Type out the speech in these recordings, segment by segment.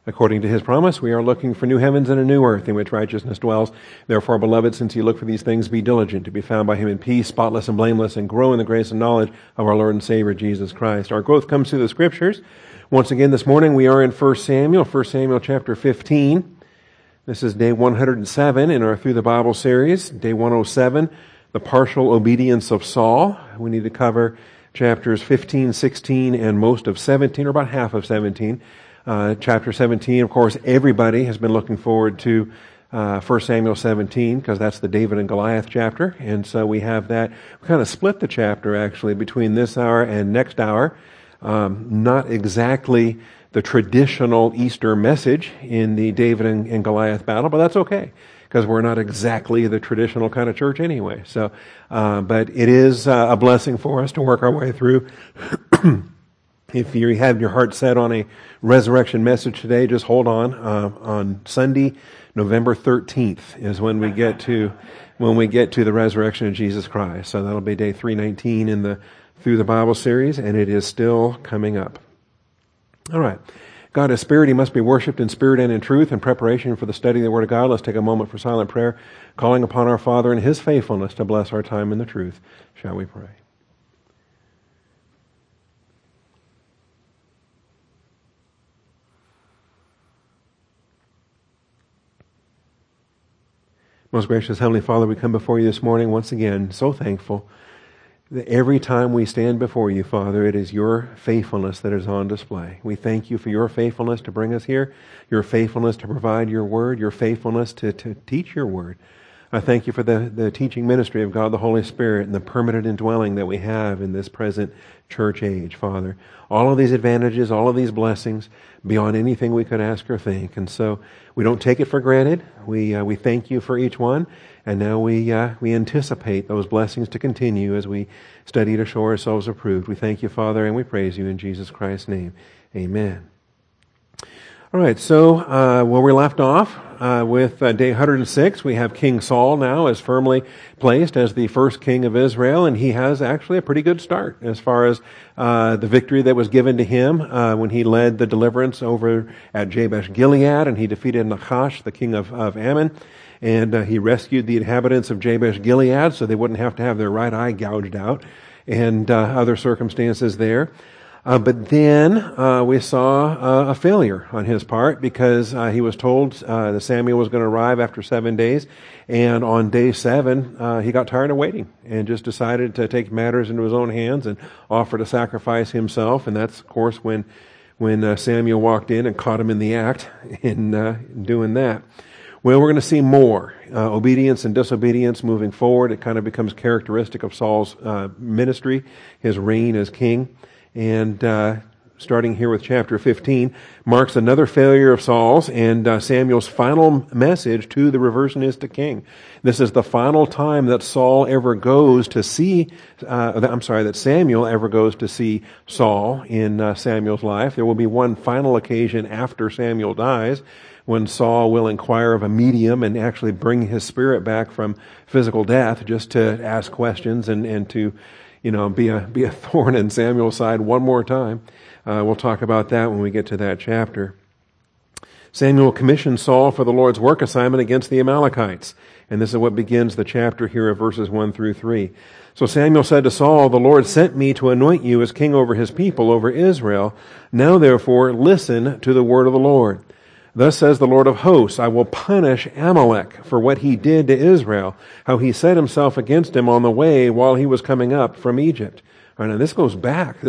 According to his promise, we are looking for new heavens and a new earth in which righteousness dwells. Therefore, beloved, since you look for these things, be diligent to be found by him in peace, spotless and blameless, and grow in the grace and knowledge of our Lord and Savior, Jesus Christ. Our growth comes through the Scriptures. Once again, this morning we are in 1 Samuel chapter 15. This is day 107 in our Through the Bible series. Day 107, the partial obedience of Saul. We need to cover chapters 15, 16, and most of 17, or about half of 17. Chapter 17, of course, everybody has been looking forward to 1 Samuel 17, because that's the David and Goliath chapter. And so we have that. We kind of split the chapter, actually, between this hour and next hour. Not exactly the traditional Easter message in the David and Goliath battle, but that's okay, because we're not exactly the traditional kind of church anyway. So, but it is a blessing for us to work our way through. If you have your heart set on a resurrection message today, just hold on. On Sunday, November 13th is when we get to the resurrection of Jesus Christ. So that'll be day 319 in the Through the Bible series, and it is still coming up. All right. God is spirit. He must be worshipped in spirit and in truth. In preparation for the study of the Word of God, let's take a moment for silent prayer, calling upon our Father in His faithfulness to bless our time in the truth. Shall we pray? Most gracious Heavenly Father, we come before you this morning once again, so thankful that every time we stand before you, Father, it is your faithfulness that is on display. We thank you for your faithfulness to bring us here, your faithfulness to provide your word, your faithfulness to teach your word. I thank you for the teaching ministry of God the Holy Spirit and the permanent indwelling that we have in this present church age, Father. All of these advantages, all of these blessings, beyond anything we could ask or think. And so we don't take it for granted. We thank you for each one. And now we anticipate those blessings to continue as we study to show ourselves approved. We thank you, Father, and we praise you in Jesus Christ's name. Amen. All right, so where we left off with day 106, we have King Saul now as firmly placed as the first king of Israel, and he has actually a pretty good start as far as the victory that was given to him when he led the deliverance over at Jabesh Gilead, and he defeated Nachash, the king of Ammon, and he rescued the inhabitants of Jabesh Gilead so they wouldn't have to have their right eye gouged out, and other circumstances there. But then we saw a failure on his part because he was told that Samuel was going to arrive after 7 days. And on day 7, he got tired of waiting and just decided to take matters into his own hands and offer to sacrifice himself. And that's, of course, when Samuel walked in and caught him in the act in doing that. Well, we're going to see more obedience and disobedience moving forward. It kind of becomes characteristic of Saul's ministry, his reign as king. And starting here with chapter 15, marks another failure of Saul's and Samuel's final message to the reversionistic king. This is the final time that Saul ever goes to see, that Samuel ever goes to see Saul in Samuel's life. There will be one final occasion after Samuel dies when Saul will inquire of a medium and actually bring his spirit back from physical death just to ask questions and to be a thorn in Samuel's side one more time. We'll talk about that when we get to that chapter. Samuel commissioned Saul for the Lord's work assignment against the Amalekites. And this is what begins the chapter here of verses 1 through 3. So Samuel said to Saul, "The Lord sent me to anoint you as king over his people, over Israel. Now therefore listen to the word of the Lord. Thus says the Lord of hosts, I will punish Amalek for what he did to Israel, how he set himself against him on the way while he was coming up from Egypt." All right, now this goes back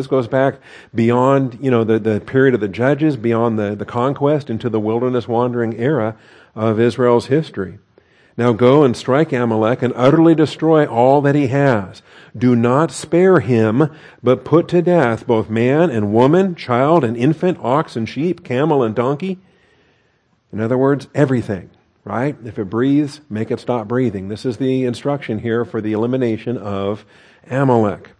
beyond, the period of the judges, beyond the conquest into the wilderness wandering era of Israel's history. "Now go and strike Amalek and utterly destroy all that he has. Do not spare him, but put to death both man and woman, child and infant, ox and sheep, camel and donkey." In other words, everything, right? If it breathes, make it stop breathing. This is the instruction here for the elimination of Amalek.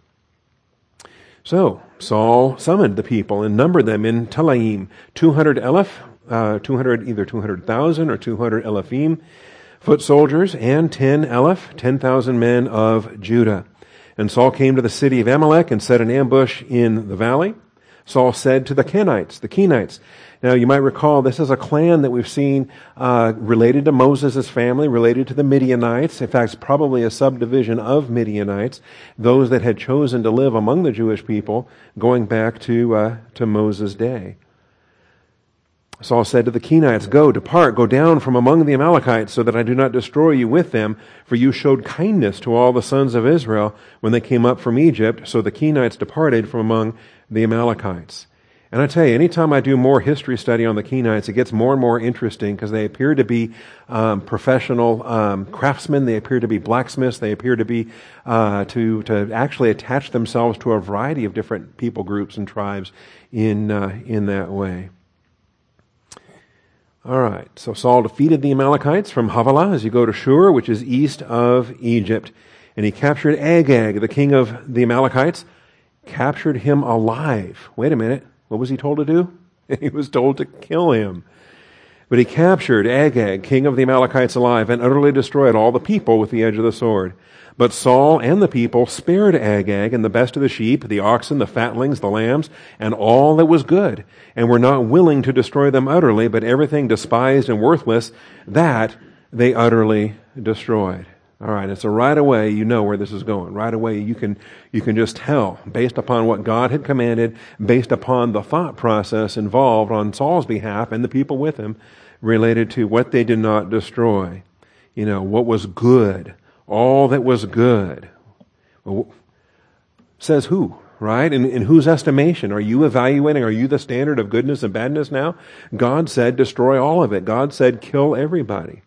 So Saul summoned the people and numbered them in Telaim, 200 Eleph, either 200,000 or 200 Elephim, foot soldiers, and 10 Eleph, 10,000 men of Judah. And Saul came to the city of Amalek and set an ambush in the valley. Saul said to the Kenites, Now, you might recall this is a clan that we've seen related to Moses' family, related to the Midianites. In fact, it's probably a subdivision of Midianites, those that had chosen to live among the Jewish people going back to Moses' day. Saul said to the Kenites, "Go, depart, go down from among the Amalekites, so that I do not destroy you with them, for you showed kindness to all the sons of Israel when they came up from Egypt." So the Kenites departed from among the Amalekites. And I tell you, anytime I do more history study on the Kenites, it gets more and more interesting because they appear to be professional craftsmen. They appear to be blacksmiths. They appear to be to actually attach themselves to a variety of different people groups and tribes in that way. All right, so Saul defeated the Amalekites from Havilah as you go to Shur, which is east of Egypt. And he captured Agag, the king of the Amalekites, captured him alive. Wait a minute, what was he told to do? He was told to kill him. But he captured Agag, king of the Amalekites, alive, and utterly destroyed all the people with the edge of the sword. But Saul and the people spared Agag and the best of the sheep, the oxen, the fatlings, the lambs, and all that was good, and were not willing to destroy them utterly, but everything despised and worthless, that they utterly destroyed. All right, and so right away you know where this is going. Right away you can just tell, based upon what God had commanded, based upon the thought process involved on Saul's behalf and the people with him, related to what they did not destroy. You know, what was good. All that was good. Well, says who, right? In whose estimation? Are you evaluating? Are you the standard of goodness and badness now? God said destroy all of it. God said kill everybody.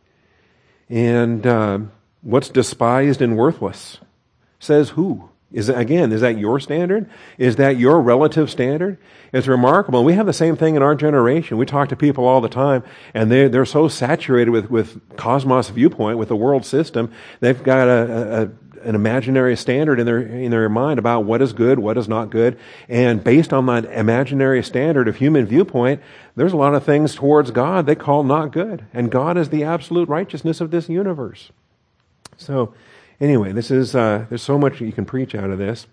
And what's despised and worthless? Says who? Is that your standard? Is that your relative standard? It's remarkable. We have the same thing in our generation. We talk to people all the time, and they're so saturated with cosmos viewpoint, with the world system. They've got an imaginary standard in their mind about what is good, what is not good, and based on that imaginary standard of human viewpoint, there's a lot of things towards God they call not good, and God is the absolute righteousness of this universe. So, anyway, this is there's so much you can preach out of this.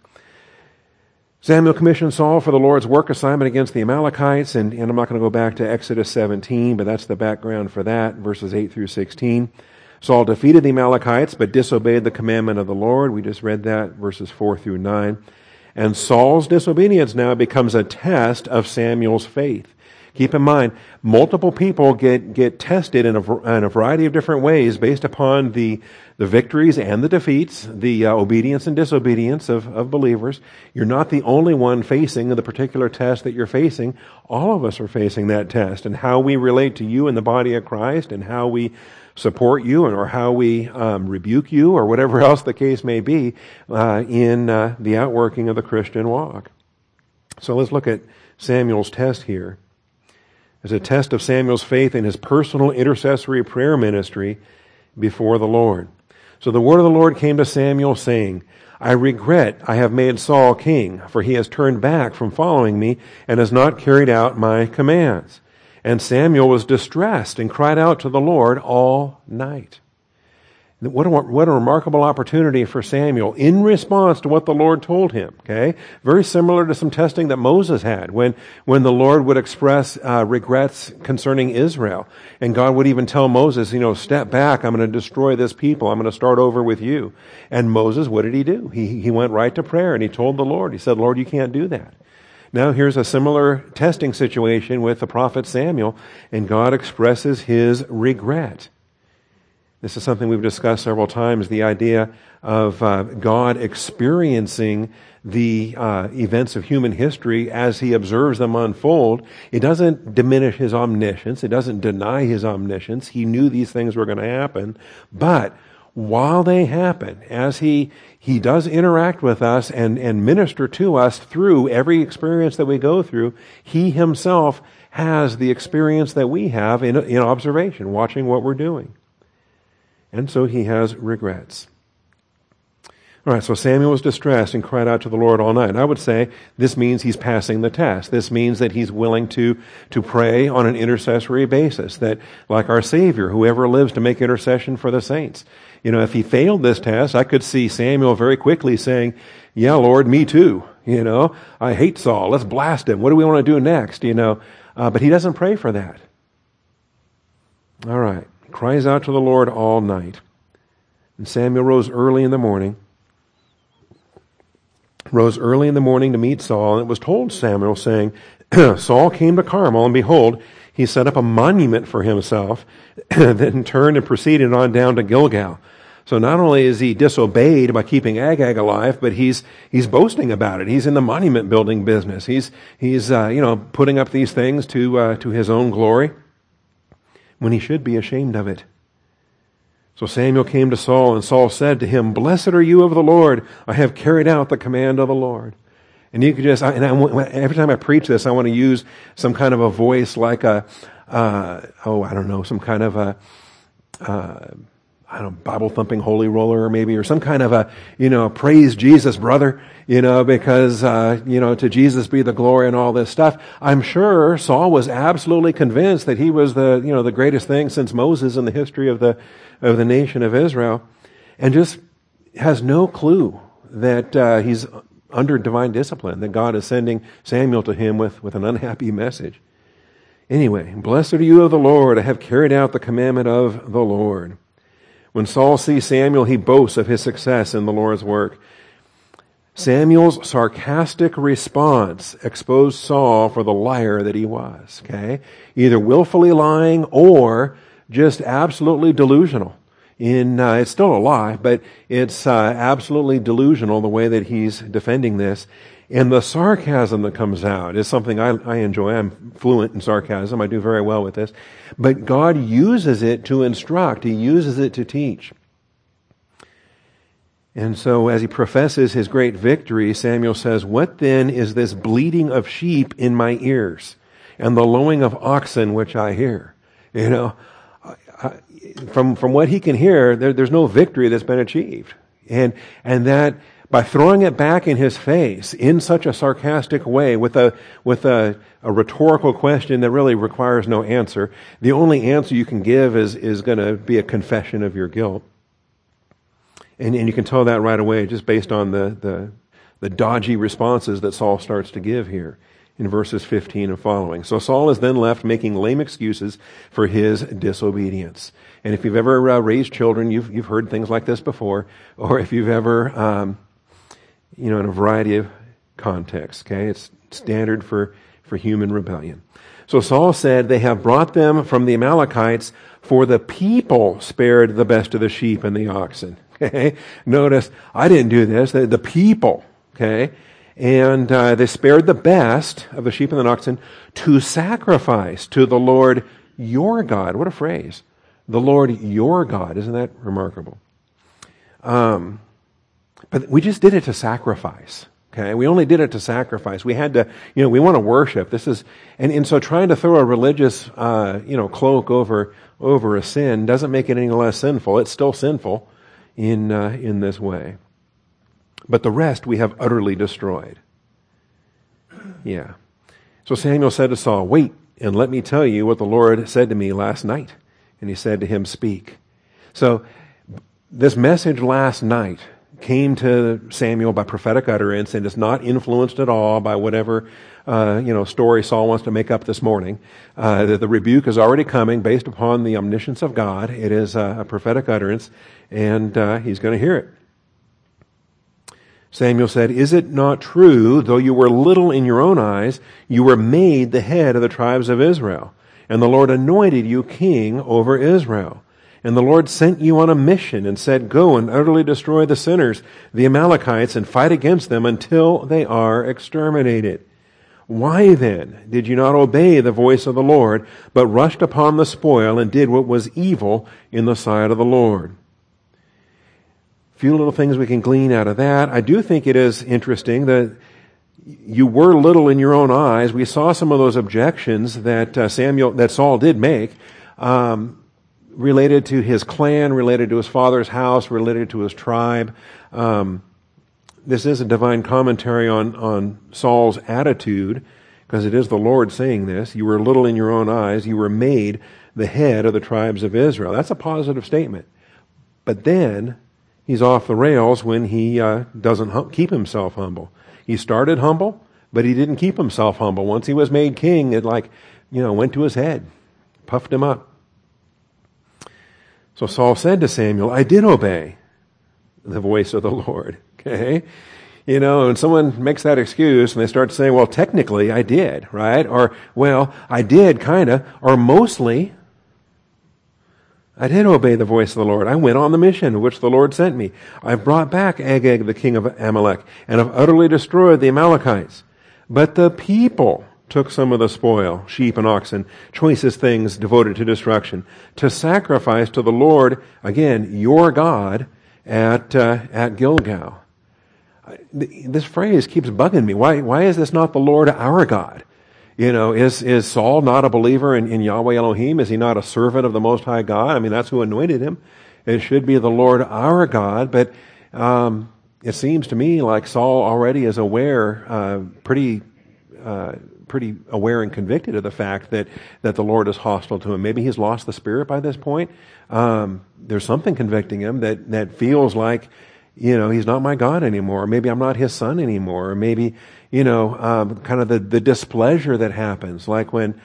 Samuel commissioned Saul for the Lord's work assignment against the Amalekites, and I'm not going to go back to Exodus 17, but that's the background for that, verses 8 through 16. Saul defeated the Amalekites, but disobeyed the commandment of the Lord. We just read that, verses 4 through 9. And Saul's disobedience now becomes a test of Samuel's faith. Keep in mind, multiple people get tested in a variety of different ways based upon the victories and the defeats, the obedience and disobedience of believers. You're not the only one facing the particular test that you're facing. All of us are facing that test, and how we relate to you in the body of Christ, and how we support you, or how we rebuke you, or whatever else the case may be in the outworking of the Christian walk. So let's look at Samuel's test here. As a test of Samuel's faith in his personal intercessory prayer ministry before the Lord. So the word of the Lord came to Samuel, saying, I regret I have made Saul king, for he has turned back from following me and has not carried out my commands. And Samuel was distressed and cried out to the Lord all night. What a remarkable opportunity for Samuel in response to what the Lord told him. Okay, very similar to some testing that Moses had when the Lord would express regrets concerning Israel, and God would even tell Moses, step back. I'm going to destroy this people. I'm going to start over with you. And Moses, what did he do? He went right to prayer and he told the Lord. He said, Lord, you can't do that. Now here's a similar testing situation with the prophet Samuel, and God expresses his regret. This is something we've discussed several times, the idea of God experiencing the events of human history as he observes them unfold. It doesn't diminish his omniscience. It doesn't deny his omniscience. He knew these things were going to happen. But while they happen, as he does interact with us and minister to us through every experience that we go through, he himself has the experience that we have in observation, watching what we're doing. And so he has regrets. All right, so Samuel was distressed and cried out to the Lord all night. I would say this means he's passing the test. This means that he's willing to pray on an intercessory basis, that like our Savior, whoever lives to make intercession for the saints. If he failed this test, I could see Samuel very quickly saying, yeah, Lord, me too. I hate Saul. Let's blast him. What do we want to do next? But he doesn't pray for that. All right. He cries out to the Lord all night. And Samuel rose early in the morning to meet Saul, and it was told Samuel, saying, Saul came to Carmel, and behold, he set up a monument for himself, then turned and proceeded on down to Gilgal. So not only is he disobeyed by keeping Agag alive, but he's boasting about it. He's in the monument building business. He's putting up these things to his own glory, when he should be ashamed of it. So Samuel came to Saul, and Saul said to him, Blessed are you of the Lord. I have carried out the command of the Lord. And you could just, every time I preach this, I want to use some kind of a voice like some kind of a, Bible thumping holy roller maybe, or some kind of a, praise Jesus, brother, because, to Jesus be the glory and all this stuff. I'm sure Saul was absolutely convinced that he was the greatest thing since Moses in the history of the nation of Israel, and just has no clue that, he's under divine discipline, that God is sending Samuel to him with an unhappy message. Anyway, blessed are you of the Lord. I have carried out the commandment of the Lord. When Saul sees Samuel, he boasts of his success in the Lord's work. Samuel's sarcastic response exposed Saul for the liar that he was, okay? Either willfully lying or just absolutely delusional. It's still a lie, but it's absolutely delusional the way that he's defending this. And the sarcasm that comes out is something I enjoy. I'm fluent in sarcasm. I do very well with this. But God uses it to instruct. He uses it to teach. And so as he professes his great victory, Samuel says, What then is this bleating of sheep in my ears and the lowing of oxen which I hear? From what he can hear, there's no victory that's been achieved. And that by throwing it back in his face in such a sarcastic way with a rhetorical question that really requires no answer, the only answer you can give is going to be a confession of your guilt. And you can tell that right away just based on the dodgy responses that Saul starts to give here in verses 15 and following. So Saul is then left making lame excuses for his disobedience. And if you've ever raised children, you've heard things like this before, or if you've ever, in a variety of contexts, okay? It's standard for human rebellion. So Saul said, They have brought them from the Amalekites, for the people spared the best of the sheep and the oxen. Okay? Notice, I didn't do this, the people, okay? And they spared the best of the sheep and the oxen to sacrifice to the Lord your God. What a phrase. The Lord your God. Isn't that remarkable? But we just did it to sacrifice. Okay? We only did it to sacrifice. We had to, we want to worship. This is, and so trying to throw a religious, cloak over a sin doesn't make it any less sinful. It's still sinful in this way. But the rest we have utterly destroyed. Yeah. So Samuel said to Saul, Wait, and let me tell you what the Lord said to me last night. And he said to him, Speak. So this message last night came to Samuel by prophetic utterance, and is not influenced at all by whatever story Saul wants to make up this morning. The rebuke is already coming based upon the omniscience of God. It is a prophetic utterance, and he's going to hear it. Samuel said, Is it not true, though you were little in your own eyes, you were made the head of the tribes of Israel, and the Lord anointed you king over Israel? And the Lord sent you on a mission and said, Go and utterly destroy the sinners, the Amalekites, and fight against them until they are exterminated. Why then did you not obey the voice of the Lord, but rushed upon the spoil and did what was evil in the sight of the Lord? Few little things we can glean out of that. I do think it is interesting that you were little in your own eyes. We saw some of those objections that Saul did make, related to his clan, related to his father's house, related to his tribe. This is a divine commentary on Saul's attitude, because it is the Lord saying this. You were little in your own eyes. You were made the head of the tribes of Israel. That's a positive statement. But then he's off the rails when he doesn't keep himself humble. He started humble, but he didn't keep himself humble. Once he was made king, went to his head, puffed him up. So Saul said to Samuel, I did obey the voice of the Lord. Okay? And someone makes that excuse and they start saying, well, technically I did, right? Or, well, I did kinda, or mostly I did obey the voice of the Lord. I went on the mission which the Lord sent me. I brought back Agag, the king of Amalek, and have utterly destroyed the Amalekites. But the people took some of the spoil, sheep and oxen, choicest things devoted to destruction, to sacrifice to the Lord, again, your God, at Gilgal. This phrase keeps bugging me. Why is this not the Lord our God? Is Saul not a believer in Yahweh Elohim? Is he not a servant of the Most High God? I mean, that's who anointed him. It should be the Lord our God, but it seems to me like Saul already is aware, pretty aware and convicted of the fact that the Lord is hostile to him. Maybe he's lost the Spirit by this point. There's something convicting him that feels like, he's not my God anymore. Maybe I'm not his son anymore. Or maybe, kind of the displeasure that happens. Like when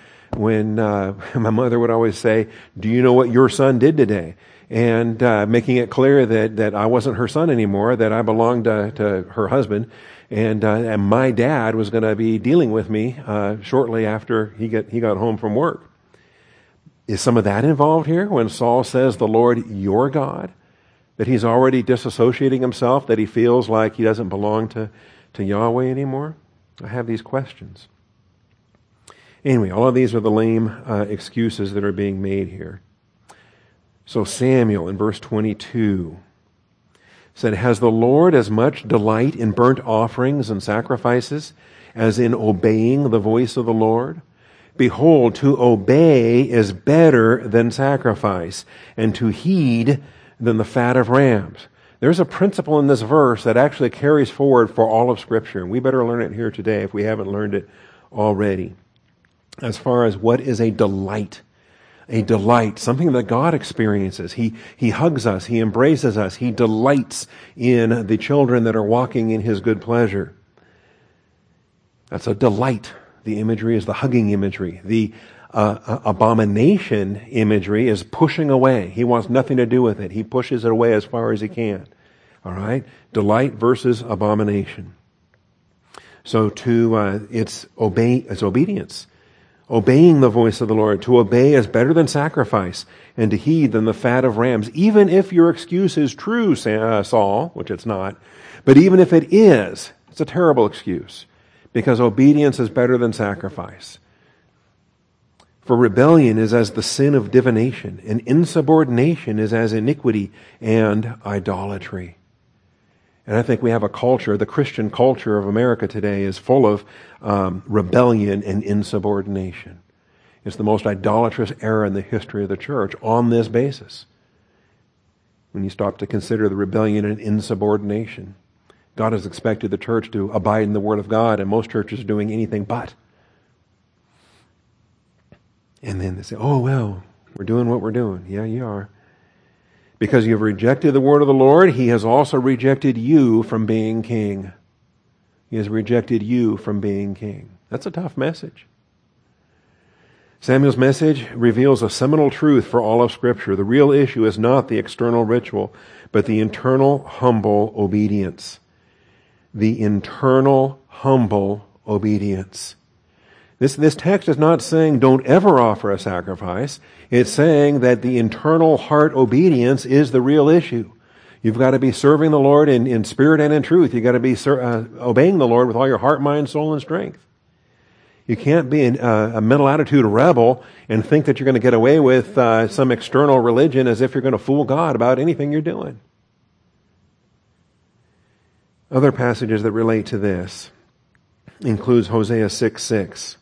my mother would always say, do you know what your son did today? And making it clear that I wasn't her son anymore, that I belonged to her husband, and my dad was going to be dealing with me shortly after he got home from work. Is some of that involved here when Saul says the Lord your God? That he's already disassociating himself, that he feels like he doesn't belong to Yahweh anymore? I have these questions. Anyway, all of these are the lame excuses that are being made here. So Samuel in verse 22 said, has the Lord as much delight in burnt offerings and sacrifices as in obeying the voice of the Lord? Behold, to obey is better than sacrifice, and to heed than the fat of rams. There's a principle in this verse that actually carries forward for all of Scripture, and we better learn it here today if we haven't learned it already. As far as what is a delight, something that God experiences. He hugs us, He embraces us, He delights in the children that are walking in His good pleasure. That's a delight. The imagery is the hugging imagery. The abomination imagery is pushing away. He wants nothing to do with it. He pushes it away as far as he can. All right? Delight versus abomination. So it's obedience. Obeying the voice of the Lord. To obey is better than sacrifice, and to heed than the fat of rams. Even if your excuse is true, Saul, which it's not, but even if it is, it's a terrible excuse, because obedience is better than sacrifice. For rebellion is as the sin of divination, and insubordination is as iniquity and idolatry. And I think we have a culture, the Christian culture of America today is full of rebellion and insubordination. It's the most idolatrous era in the history of the church on this basis. When you stop to consider the rebellion and insubordination, God has expected the church to abide in the Word of God, and most churches are doing anything but. And then they say, oh, well, we're doing what we're doing. Yeah, you are. Because you've rejected the word of the Lord, He has also rejected you from being king. He has rejected you from being king. That's a tough message. Samuel's message reveals a seminal truth for all of Scripture. The real issue is not the external ritual, but the internal, humble obedience. The internal, humble obedience. This text is not saying don't ever offer a sacrifice. It's saying that the internal heart obedience is the real issue. You've got to be serving the Lord in spirit and in truth. You've got to be obeying the Lord with all your heart, mind, soul, and strength. You can't be a mental attitude rebel and think that you're going to get away with some external religion as if you're going to fool God about anything you're doing. Other passages that relate to this includes Hosea 6:6.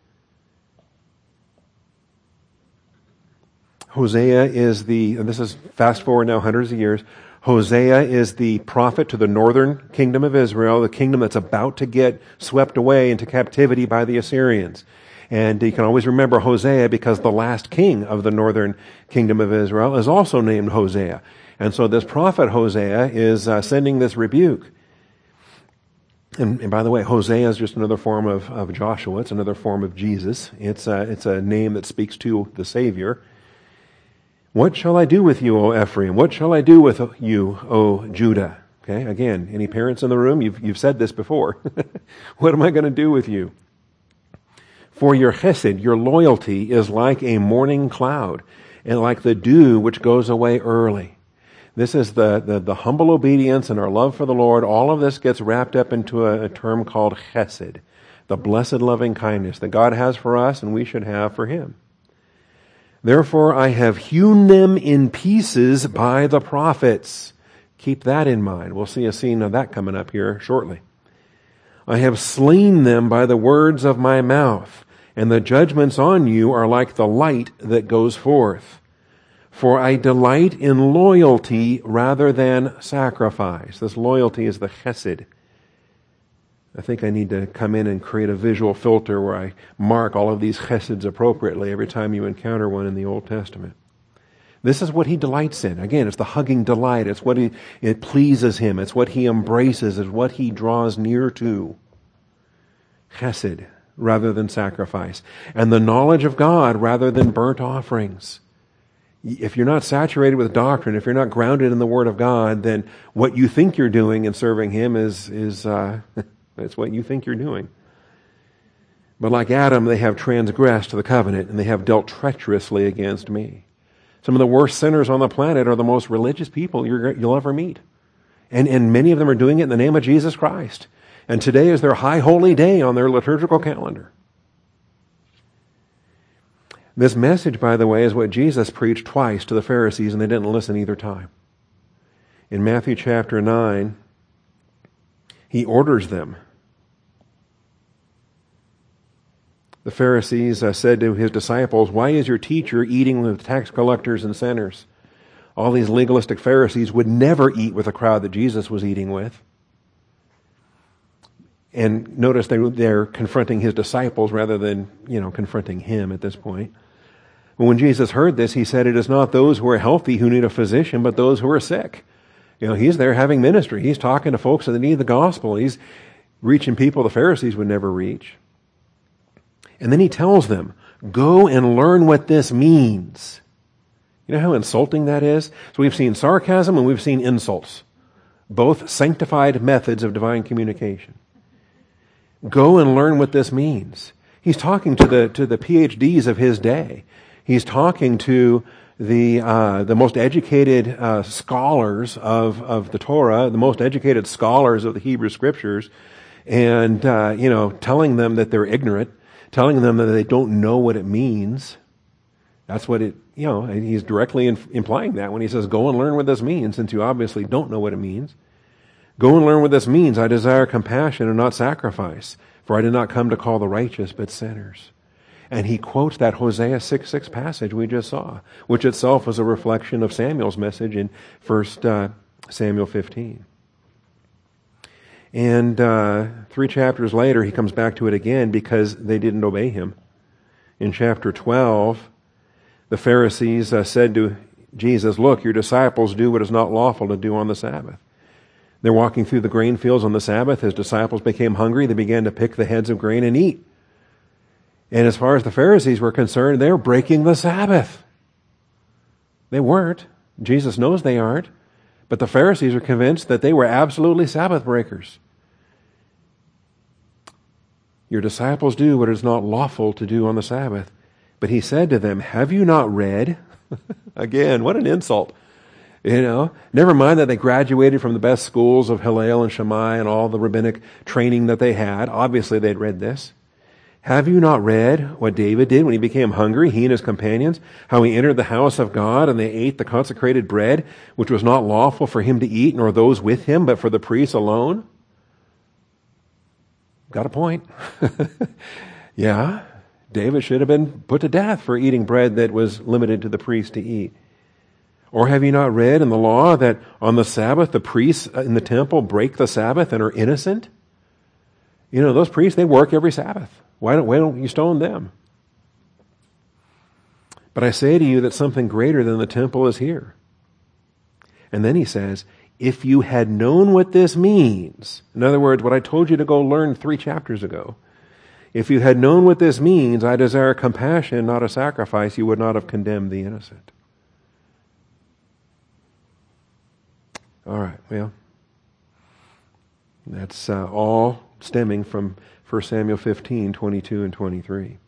Hosea is and this is fast forward now hundreds of years, Hosea is the prophet to the northern kingdom of Israel, the kingdom that's about to get swept away into captivity by the Assyrians. And you can always remember Hosea because the last king of the northern kingdom of Israel is also named Hosea. And so this prophet Hosea is sending this rebuke. And by the way, Hosea is just another form of Joshua. It's another form of Jesus. It's a name that speaks to the Savior. What shall I do with you, O Ephraim? What shall I do with you, O Judah? Okay, again, any parents in the room? You've said this before. What am I going to do with you? For your chesed, your loyalty, is like a morning cloud, and like the dew which goes away early. This is the humble obedience and our love for the Lord. All of this gets wrapped up into a term called chesed, the blessed loving kindness that God has for us and we should have for Him. Therefore I have hewn them in pieces by the prophets. Keep that in mind. We'll see a scene of that coming up here shortly. I have slain them by the words of my mouth, and the judgments on you are like the light that goes forth. For I delight in loyalty rather than sacrifice. This loyalty is the chesed. I think I need to come in and create a visual filter where I mark all of these cheseds appropriately every time you encounter one in the Old Testament. This is what He delights in. Again, it's the hugging delight. It's what it pleases Him. It's what He embraces. It's what He draws near to. Chesed rather than sacrifice. And the knowledge of God rather than burnt offerings. If you're not saturated with doctrine, if you're not grounded in the Word of God, then what you think you're doing in serving Him is that's what you think you're doing. But like Adam, they have transgressed the covenant, and they have dealt treacherously against me. Some of the worst sinners on the planet are the most religious people you'll ever meet. And many of them are doing it in the name of Jesus Christ. And today is their high holy day on their liturgical calendar. This message, by the way, is what Jesus preached twice to the Pharisees, and they didn't listen either time. In Matthew chapter 9, He orders them. The Pharisees said to His disciples, "Why is your teacher eating with tax collectors and sinners?" All these legalistic Pharisees would never eat with a crowd that Jesus was eating with. And notice they're confronting His disciples rather than, confronting Him at this point. But when Jesus heard this, He said, "It is not those who are healthy who need a physician, but those who are sick." He's there having ministry. He's talking to folks that need the gospel. He's reaching people the Pharisees would never reach. And then He tells them, "Go and learn what this means." You know how insulting that is? So we've seen sarcasm and we've seen insults. Both sanctified methods of divine communication. Go and learn what this means. He's talking to the PhDs of His day. He's talking to the most educated scholars of the Torah, the most educated scholars of the Hebrew Scriptures, and telling them that they're ignorant, telling them that they don't know what it means. That's what He's directly implying that when He says, "Go and learn what this means," since you obviously don't know what it means. Go and learn what this means. I desire compassion and not sacrifice, for I did not come to call the righteous, but sinners. And He quotes that Hosea 6:6 passage we just saw, which itself was a reflection of Samuel's message in 1 Samuel 15. And 3 chapters later, He comes back to it again because they didn't obey Him. In chapter 12, the Pharisees said to Jesus, "Look, your disciples do what is not lawful to do on the Sabbath." They're walking through the grain fields on the Sabbath. His disciples became hungry. They began to pick the heads of grain and eat. And as far as the Pharisees were concerned, they're breaking the Sabbath. They weren't. Jesus knows they aren't. But the Pharisees are convinced that they were absolutely Sabbath breakers. Your disciples do what is not lawful to do on the Sabbath. But He said to them, "Have you not read?" Again, what an insult. Never mind that they graduated from the best schools of Hillel and Shammai and all the rabbinic training that they had. Obviously, they'd read this. Have you not read what David did when he became hungry, he and his companions, how he entered the house of God and they ate the consecrated bread, which was not lawful for him to eat, nor those with him, but for the priests alone? Got a point. Yeah, David should have been put to death for eating bread that was limited to the priests to eat. Or have you not read in the law that on the Sabbath the priests in the temple break the Sabbath and are innocent? Those priests, they work every Sabbath. Why don't you stone them? But I say to you that something greater than the temple is here. And then He says, if you had known what this means, in other words, what I told you to go learn 3 chapters ago, if you had known what this means, I desire compassion, not a sacrifice, you would not have condemned the innocent. All right, well, that's all stemming from 1 Samuel 15, 22 and 23.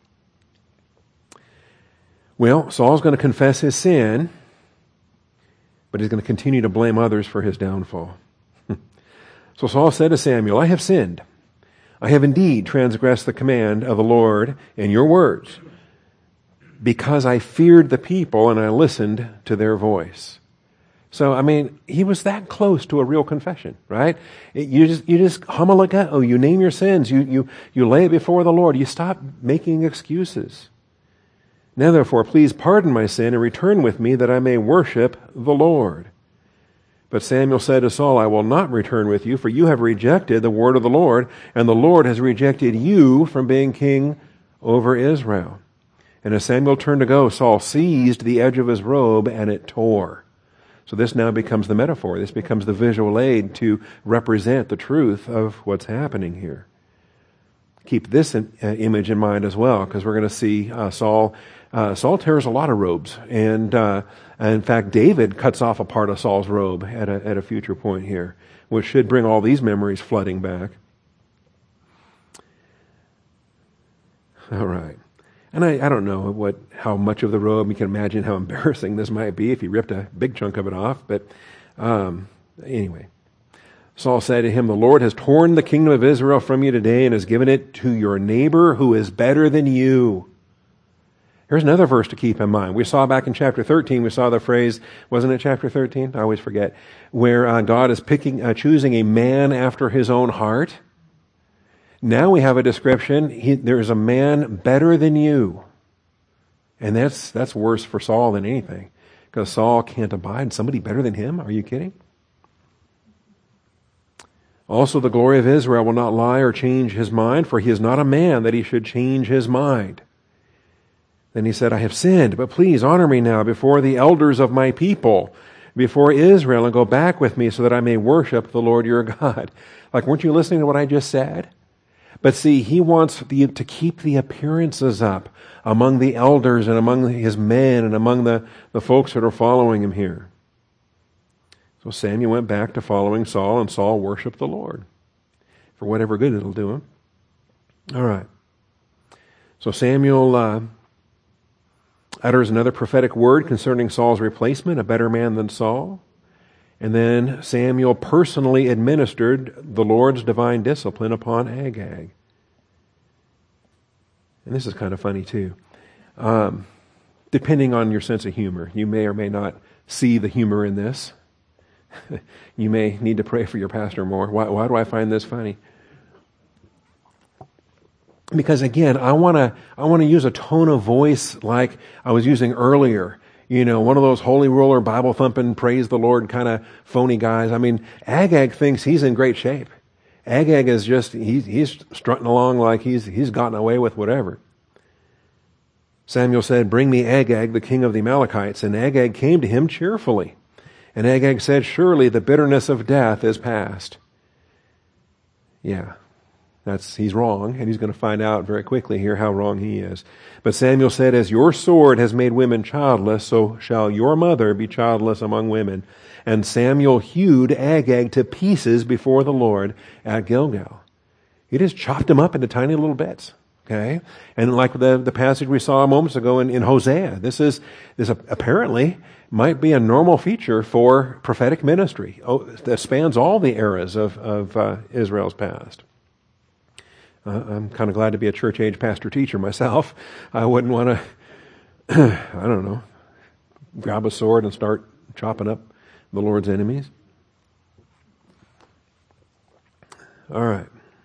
Well, Saul's going to confess his sin, but he's going to continue to blame others for his downfall. So Saul said to Samuel, I have sinned. I have indeed transgressed the command of the Lord and your words, because I feared the people and I listened to their voice. So, I mean, he was that close to a real confession, right? You just homologeo, you name your sins, you lay it before the Lord, you stop making excuses. Now therefore, please pardon my sin and return with me that I may worship the Lord. But Samuel said to Saul, I will not return with you, for you have rejected the word of the Lord, and the Lord has rejected you from being king over Israel. And as Samuel turned to go, Saul seized the edge of his robe, and it tore. So this now becomes the metaphor. This becomes the visual aid to represent the truth of what's happening here. Keep this image in mind as well, because we're going to see Saul tears a lot of robes, and in fact, David cuts off a part of Saul's robe at a future point here, which should bring all these memories flooding back. All right. And I don't know how much of the robe, you can imagine how embarrassing this might be if he ripped a big chunk of it off, but anyway. Saul said to him, the Lord has torn the kingdom of Israel from you today and has given it to your neighbor who is better than you. Here's another verse to keep in mind. We saw back in chapter 13, we saw the phrase, wasn't it chapter 13? I always forget. Where God is choosing a man after his own heart. Now we have a description, there's a man better than you. And that's worse for Saul than anything. Because Saul can't abide somebody better than him. Are you kidding? Also, the glory of Israel will not lie or change his mind, for he is not a man that he should change his mind. Then he said, I have sinned, but please honor me now before the elders of my people, before Israel, and go back with me so that I may worship the Lord your God. Like, weren't you listening to what I just said? But see, he wants to keep the appearances up among the elders and among his men and among the folks that are following him here. So Samuel went back to following Saul, and Saul worshiped the Lord for whatever good it'll do him. All right. So Samuel utters another prophetic word concerning Saul's replacement, a better man than Saul. And then Samuel personally administered the Lord's divine discipline upon Agag. And this is kind of funny too. Depending on your sense of humor, you may or may not see the humor in this. You may need to pray for your pastor more. Why do I find this funny? Because again, I want to use a tone of voice like I was using earlier. You know, one of those holy roller, Bible thumping, praise the Lord kind of phony guys. I mean, Agag thinks he's in great shape. Agag is just, he's strutting along like he's gotten away with whatever. Samuel said, bring me Agag, the king of the Amalekites. And Agag came to him cheerfully. And Agag said, surely the bitterness of death is past. Yeah. He's wrong, and he's going to find out very quickly here how wrong he is. But Samuel said, as your sword has made women childless, so shall your mother be childless among women. And Samuel hewed Agag to pieces before the Lord at Gilgal. He just chopped him up into tiny little bits. Okay? And like the passage we saw moments ago in Hosea, this apparently might be a normal feature for prophetic ministry that spans all the eras of Israel's past. I'm kind of glad to be a church-age pastor-teacher myself. I wouldn't want to, I don't know, grab a sword and start chopping up the Lord's enemies. All right.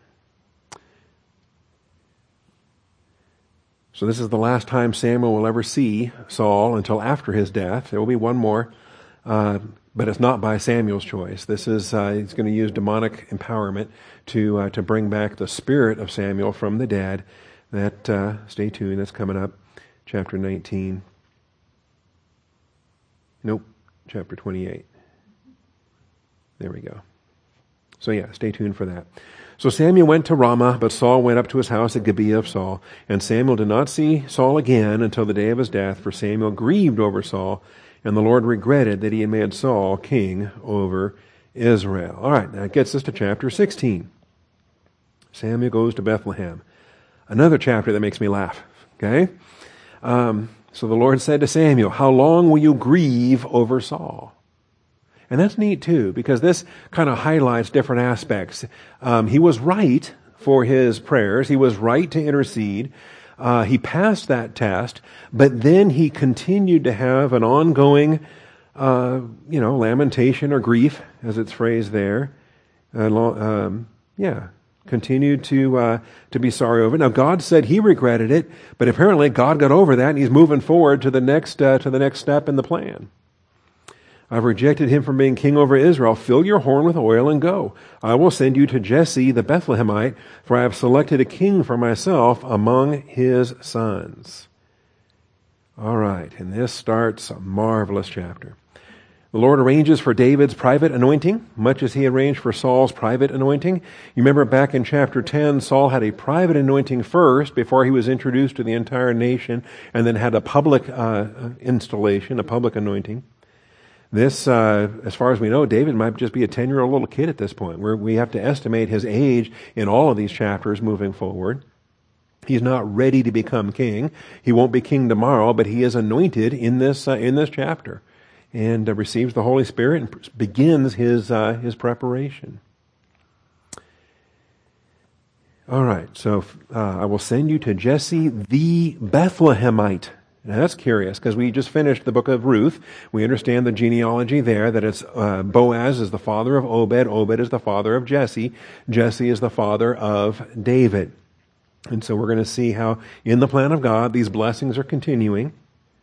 So this is the last time Samuel will ever see Saul until after his death. There will be one more, but it's not by Samuel's choice. This is he's going to use demonic empowerment to bring back the spirit of Samuel from the dead. That stay tuned. That's coming up, chapter 19. Nope, chapter 28. There we go. So yeah, stay tuned for that. So Samuel went to Ramah, but Saul went up to his house at Gibeah of Saul. And Samuel did not see Saul again until the day of his death, for Samuel grieved over Saul, and the Lord regretted that he had made Saul king over Israel. All right, that gets us to chapter 16. Samuel goes to Bethlehem. Another chapter that makes me laugh, okay? So the Lord said to Samuel, "How long will you grieve over Saul?" And that's neat too, because this kind of highlights different aspects. He was right for his prayers. He was right to intercede. He passed that test, but then he continued to have an ongoing, lamentation or grief, as it's phrased there. Continued to be sorry over it. Now God said He regretted it, but apparently God got over that, and He's moving forward to the next step in the plan. "I've rejected him from being king over Israel. Fill your horn with oil and go. I will send you to Jesse the Bethlehemite, for I have selected a king for myself among his sons." All right, and this starts a marvelous chapter. The Lord arranges for David's private anointing, much as He arranged for Saul's private anointing. You remember back in chapter 10, Saul had a private anointing first before he was introduced to the entire nation, and then had a public installation, a public anointing. This, as far as we know, David might just be a 10-year-old little kid at this point. We have to estimate his age in all of these chapters moving forward. He's not ready to become king. He won't be king tomorrow, but he is anointed in this chapter, and receives the Holy Spirit and begins his preparation. All right, so I will send you to Jesse the Bethlehemite. Now that's curious, because we just finished the book of Ruth. We understand the genealogy there, that it's Boaz is the father of Obed, Obed is the father of Jesse, Jesse is the father of David. And so we're going to see how in the plan of God these blessings are continuing.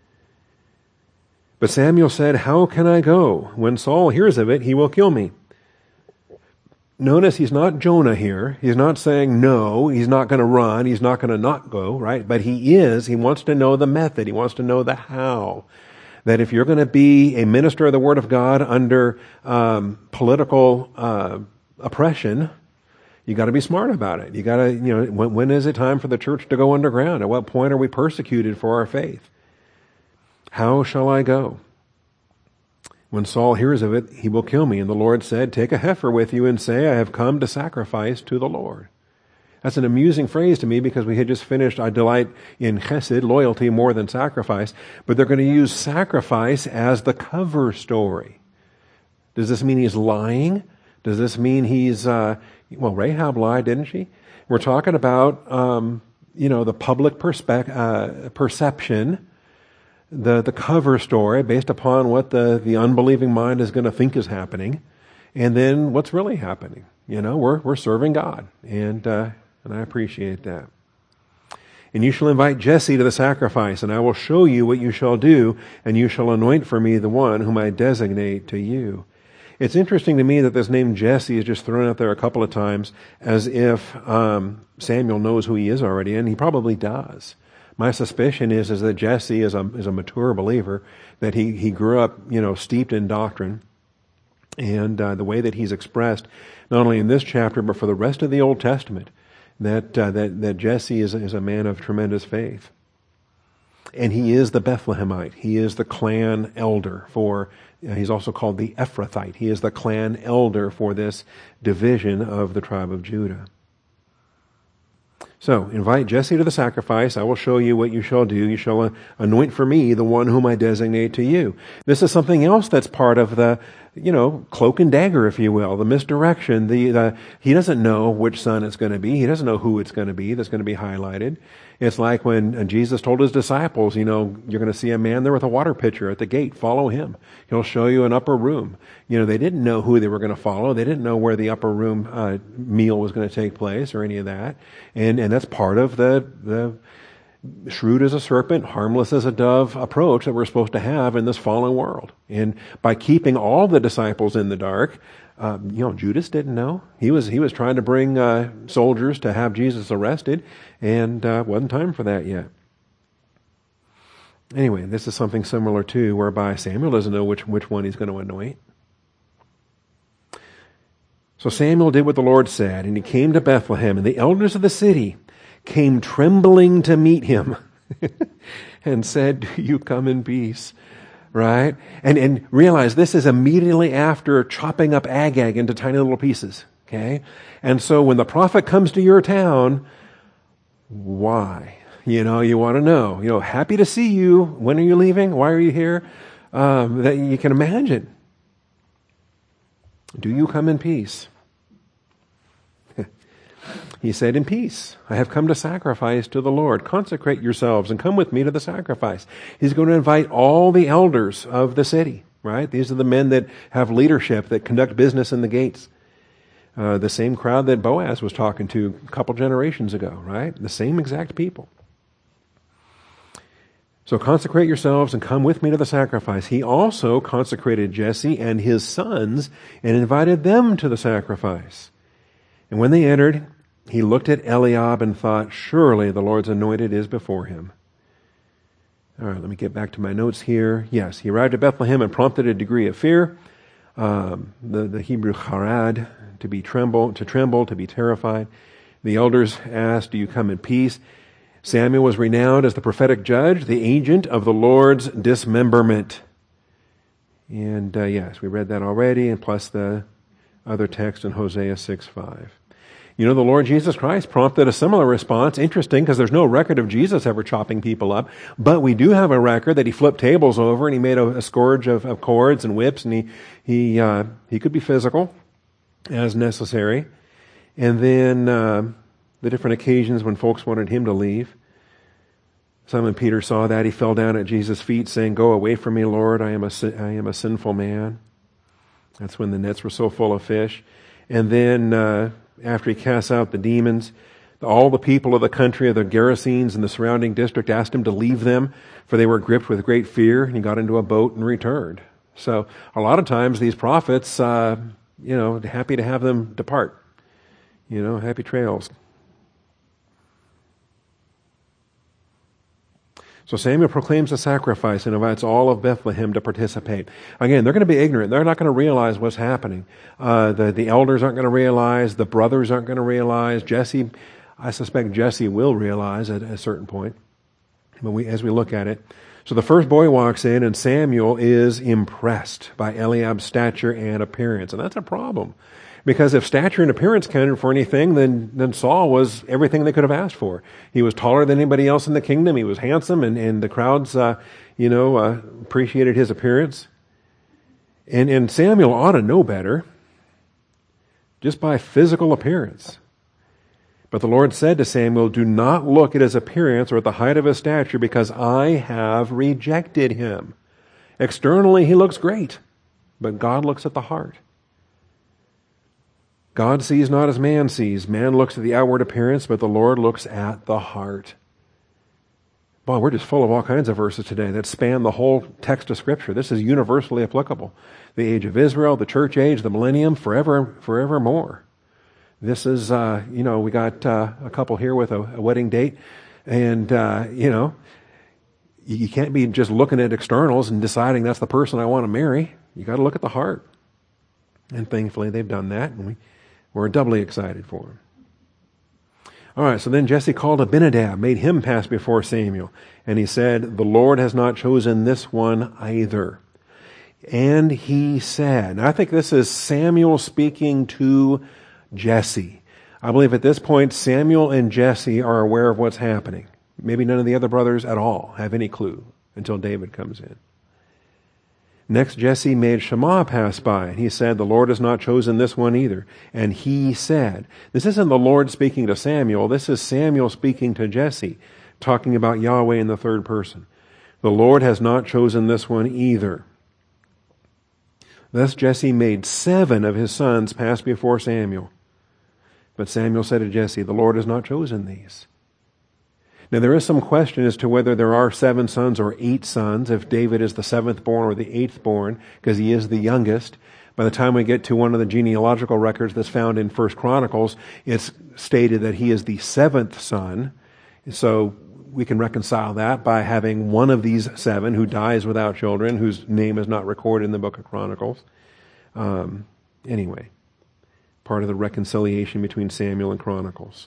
But Samuel said, "How can I go? When Saul hears of it, he will kill me." Notice he's not Jonah here. He's not saying no, he's not going to run, he's not going to not go, right? But he wants to know the method, he wants to know the how. That if you're going to be a minister of the Word of God under political oppression, you got to be smart about it. You got to, when is it time for the church to go underground? At what point are we persecuted for our faith? How shall I go? When Saul hears of it, he will kill me. And the Lord said, "Take a heifer with you and say, I have come to sacrifice to the Lord." That's an amusing phrase to me, because we had just finished, "I delight in chesed," loyalty more than sacrifice. But they're going to use sacrifice as the cover story. Does this mean he's lying? Does this mean he's, Rahab lied, didn't she? We're talking about, the public perception, the cover story based upon what the unbelieving mind is going to think is happening, and then what's really happening. We're serving God, and I appreciate that. "And you shall invite Jesse to the sacrifice, and I will show you what you shall do, and you shall anoint for me the one whom I designate to you." It's interesting to me that this name Jesse is just thrown out there a couple of times, as if Samuel knows who he is already, and he probably does. My suspicion is that Jesse is a mature believer, that he grew up, steeped in doctrine, and the way that he's expressed, not only in this chapter but for the rest of the Old Testament, that Jesse is a man of tremendous faith, and he is the Bethlehemite. He is the clan elder for. He's also called the Ephrathite. He is the clan elder for this division of the tribe of Judah. So, invite Jesse to the sacrifice. I will show you what you shall do. You shall anoint for me the one whom I designate to you. This is something else that's part of the, cloak and dagger, if you will, the misdirection. He doesn't know which son it's going to be. He doesn't know who it's going to be that's going to be highlighted. It's like when Jesus told his disciples, you're going to see a man there with a water pitcher at the gate. Follow him. He'll show you an upper room. They didn't know who they were going to follow. They didn't know where the upper room meal was going to take place or any of that. And that's part of the shrewd as a serpent, harmless as a dove approach that we're supposed to have in this fallen world. And by keeping all the disciples in the dark, Judas didn't know. He was trying to bring soldiers to have Jesus arrested, and wasn't time for that yet. Anyway, this is something similar too, whereby Samuel doesn't know which one he's going to anoint. So Samuel did what the Lord said, and he came to Bethlehem, and the elders of the city came trembling to meet him and said, "Do you come in peace?" Right? And realize this is immediately after chopping up Agag into tiny little pieces. Okay? And so when the prophet comes to your town, why? You want to know. Happy to see you. When are you leaving? Why are you here? That you can imagine. Do you come in peace? He said, "In peace. I have come to sacrifice to the Lord. Consecrate yourselves and come with me to the sacrifice." He's going to invite all the elders of the city, right? These are the men that have leadership, that conduct business in the gates. The same crowd that Boaz was talking to a couple generations ago, right? The same exact people. So consecrate yourselves and come with me to the sacrifice. He also consecrated Jesse and his sons and invited them to the sacrifice. And when they entered, he looked at Eliab and thought, "Surely the Lord's anointed is before him." All right, let me get back to my notes here. Yes, he arrived at Bethlehem and prompted a degree of fear. The Hebrew charad, to tremble, to be terrified. The elders asked, "Do you come in peace?" Samuel was renowned as the prophetic judge, the agent of the Lord's dismemberment. And yes, we read that already, and plus the other text in Hosea 6:5. The Lord Jesus Christ prompted a similar response. Interesting, because there's no record of Jesus ever chopping people up, but we do have a record that he flipped tables over and he made a scourge of cords and whips, and he could be physical as necessary. And then the different occasions when folks wanted him to leave. Simon Peter saw that. He fell down at Jesus' feet saying, "Go away from me, Lord, I am a sinful man." That's when the nets were so full of fish. And then after he casts out the demons, all the people of the country of the Gerasenes and the surrounding district asked him to leave them, for they were gripped with great fear, and he got into a boat and returned. So a lot of times these prophets, happy to have them depart. Happy trails. So Samuel proclaims the sacrifice and invites all of Bethlehem to participate. Again, they're going to be ignorant. They're not going to realize what's happening. The elders aren't going to realize. The brothers aren't going to realize. I suspect Jesse will realize at a certain point. But as we look at it. So the first boy walks in, and Samuel is impressed by Eliab's stature and appearance. And that's a problem. Because if stature and appearance counted for anything, then Saul was everything they could have asked for. He was taller than anybody else in the kingdom. He was handsome, and the crowds, appreciated his appearance. And Samuel ought to know better, just by physical appearance. But the Lord said to Samuel, "Do not look at his appearance or at the height of his stature, because I have rejected him." Externally, he looks great, but God looks at the heart. God sees not as man sees. Man looks at the outward appearance, but the Lord looks at the heart. Boy, we're just full of all kinds of verses today that span the whole text of Scripture. This is universally applicable. The age of Israel, the church age, the millennium, forevermore. This is, we got a couple here with a wedding date, and, you can't be just looking at externals and deciding that's the person I want to marry. You got to look at the heart. And thankfully they've done that, and we're doubly excited for him. All right, so then Jesse called Abinadab, made him pass before Samuel. And he said, "The Lord has not chosen this one either." And he said, now I think this is Samuel speaking to Jesse. I believe at this point Samuel and Jesse are aware of what's happening. Maybe none of the other brothers at all have any clue until David comes in. Next, Jesse made Shammah pass by, and he said, "The Lord has not chosen this one either." And he said, this isn't the Lord speaking to Samuel, this is Samuel speaking to Jesse, talking about Yahweh in the third person. "The Lord has not chosen this one either." Thus Jesse made 7 of his sons pass before Samuel. But Samuel said to Jesse, "The Lord has not chosen these." Now there is some question as to whether there are 7 sons or 8 sons, if David is the 7th born or the 8th born, because he is the youngest. By the time we get to one of the genealogical records that's found in 1 Chronicles, it's stated that he is the 7th son. So we can reconcile that by having one of these 7 who dies without children, whose name is not recorded in the book of Chronicles. Anyway, part of the reconciliation between Samuel and Chronicles.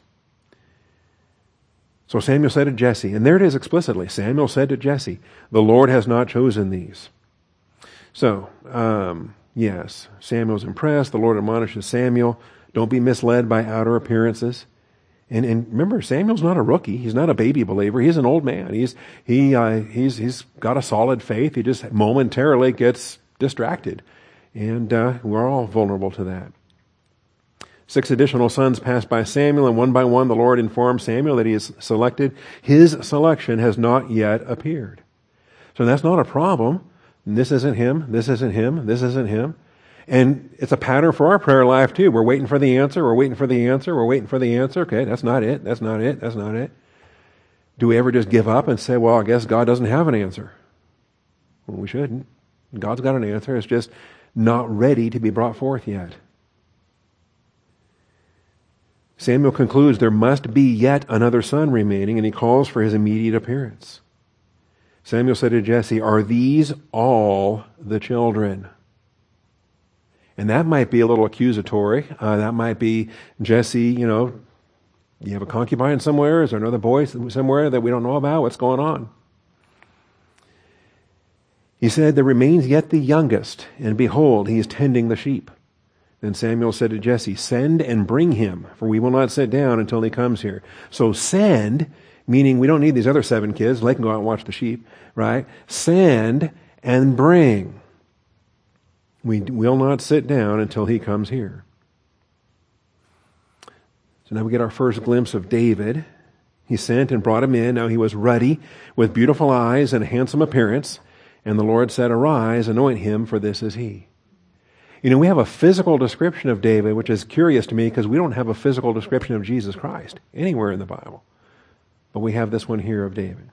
So Samuel said to Jesse, and there it is explicitly, Samuel said to Jesse, the Lord has not chosen these. So, yes, Samuel's impressed. The Lord admonishes Samuel, don't be misled by outer appearances. And remember, Samuel's not a rookie. He's not a baby believer. He's an old man. He's got a solid faith. He just momentarily gets distracted. And we're all vulnerable to that. 6 additional sons passed by Samuel, and one by one the Lord informed Samuel that he is selected. His selection has not yet appeared. So that's not a problem. This isn't him. This isn't him. This isn't him. And it's a pattern for our prayer life too. We're waiting for the answer. We're waiting for the answer. We're waiting for the answer. Okay, that's not it. That's not it. That's not it. Do we ever just give up and say, well, I guess God doesn't have an answer? Well, we shouldn't. God's got an answer. It's just not ready to be brought forth yet. Samuel concludes there must be yet another son remaining, and he calls for his immediate appearance. Samuel said to Jesse, are these all the children? And that might be a little accusatory. That might be, Jesse, you have a concubine somewhere? Is there another boy somewhere that we don't know about? What's going on? He said, there remains yet the youngest, and behold, he is tending the sheep. Then Samuel said to Jesse, send and bring him, for we will not sit down until he comes here. So send, meaning we don't need these other 7 kids. They can go out and watch the sheep, right? Send and bring. We will not sit down until he comes here. So now we get our first glimpse of David. He sent and brought him in. Now he was ruddy, with beautiful eyes and a handsome appearance. And the Lord said, arise, anoint him, for this is he. We have a physical description of David, which is curious to me because we don't have a physical description of Jesus Christ anywhere in the Bible. But we have this one here of David.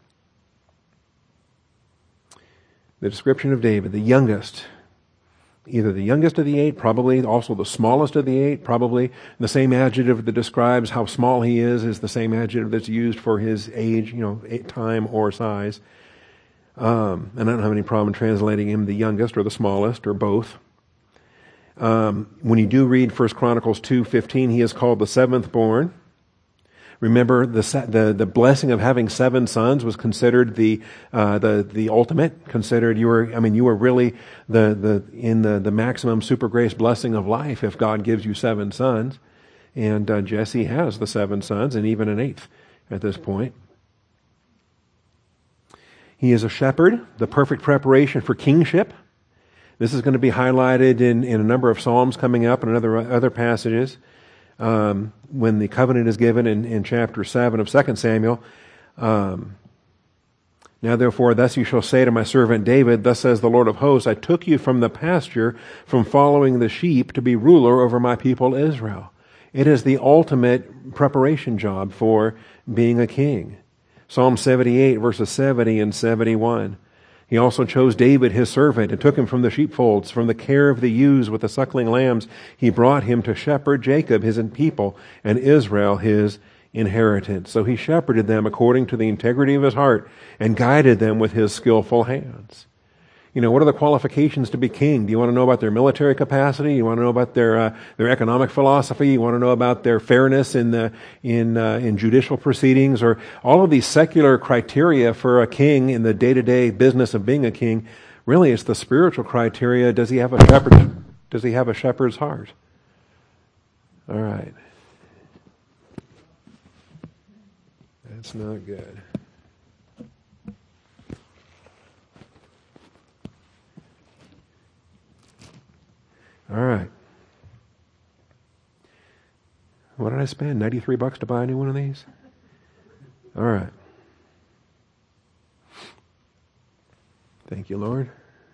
The description of David, the youngest, either the youngest of the 8, probably also the smallest of the 8, probably the same adjective that describes how small he is the same adjective that's used for his age, time or size. And I don't have any problem translating him the youngest or the smallest or both. When you do read 1 Chronicles 2:15, he is called the 7th born. Remember, the blessing of having 7 sons was considered the ultimate. Considered you were really the maximum super grace blessing of life if God gives you 7 sons, and Jesse has the 7 sons and even an 8th at this point. He is a shepherd, the perfect preparation for kingship. This is going to be highlighted in a number of Psalms coming up and other passages. When the covenant is given in chapter 7 of 2 Samuel. Now therefore, thus you shall say to my servant David, thus says the Lord of hosts, I took you from the pasture, from following the sheep, to be ruler over my people Israel. It is the ultimate preparation job for being a king. Psalm 78, verses 70 and 71. He also chose David his servant and took him from the sheepfolds, from the care of the ewes with the suckling lambs. He brought him to shepherd Jacob his people and Israel his inheritance. So he shepherded them according to the integrity of his heart and guided them with his skillful hands. What are the qualifications to be king? Do you want to know about their military capacity? You want to know about their economic philosophy? You want to know about their fairness in judicial proceedings? Or all of these secular criteria for a king in the day-to-day business of being a king? Really, it's the spiritual criteria. Does he have a shepherd? Does he have a shepherd's heart? All right. That's not good. All right. What did I spend? $93 to buy a new one of these? All right. Thank you, Lord.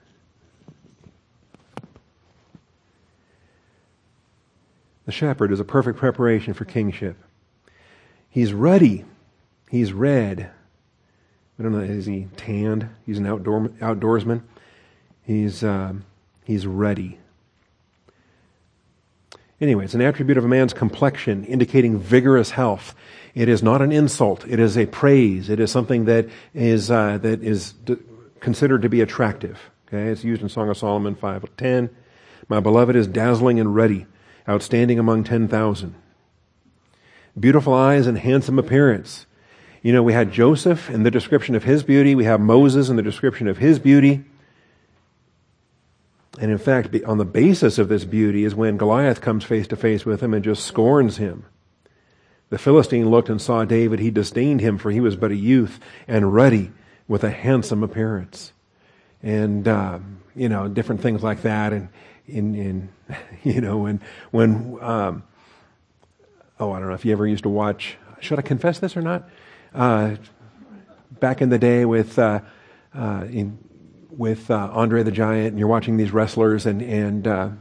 The shepherd is a perfect preparation for kingship. He's ruddy. He's red. I don't know, is he tanned? He's an outdoorsman. He's ruddy. Anyway, it's an attribute of a man's complexion, indicating vigorous health. It is not an insult. It is a praise. It is something that is considered to be attractive. Okay, it's used in Song of Solomon 5:10. My beloved is dazzling and ruddy, outstanding among 10,000. Beautiful eyes and handsome appearance. You know, we had Joseph in the description of his beauty. We have Moses in the description of his beauty. And in fact, on the basis of this beauty is when Goliath comes face to face with him and just scorns him. The Philistine looked and saw David. He disdained him, for he was but a youth and ruddy with a handsome appearance. And, different things like that. And I don't know if you ever used to watch, should I confess this or not? Back in the day with Andre the Giant, and you're watching these wrestlers and